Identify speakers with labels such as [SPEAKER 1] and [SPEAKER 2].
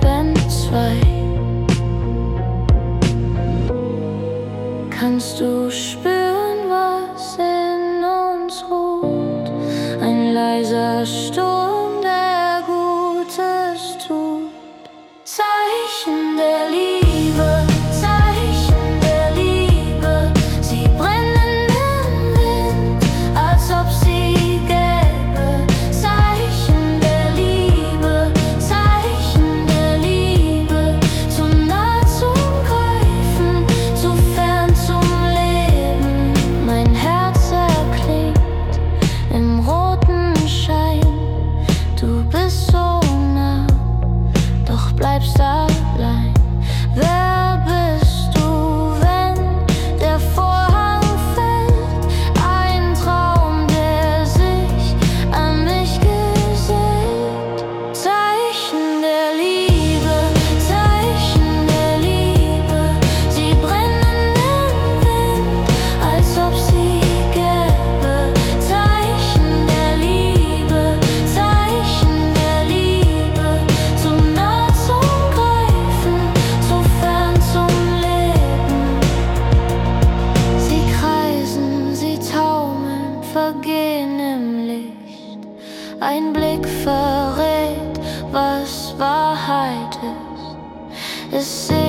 [SPEAKER 1] entzwei. Kannst du spüren, was in uns ruht? Ein leiser Sturm, der Gutes tut. Zeichen der Liebe, Zeichen der Liebe. Sie brennen im Wind, als ob sie gäbe. Zeichen der Liebe, Zeichen der Liebe. Zu nah zum Greifen, zu fern zum Leben. Mein Herz erklingt im roten Schein. Du bist so nah, doch bleibst allein. Wer bist du, wenn der Vorhang fällt? Ein Traum, der sich an mich gesellt. Zeichen der Liebe, Zeichen der Liebe. Sie brennen im Wind, als ob sie gäbe. Zeichen der Liebe, Zeichen der Liebe. Zu nah zum Greifen, zu fern zum Leben. Sie kreisen, sie taumeln, vergehen im Licht. Ein Blick verrät, was Wahrheit ist. Es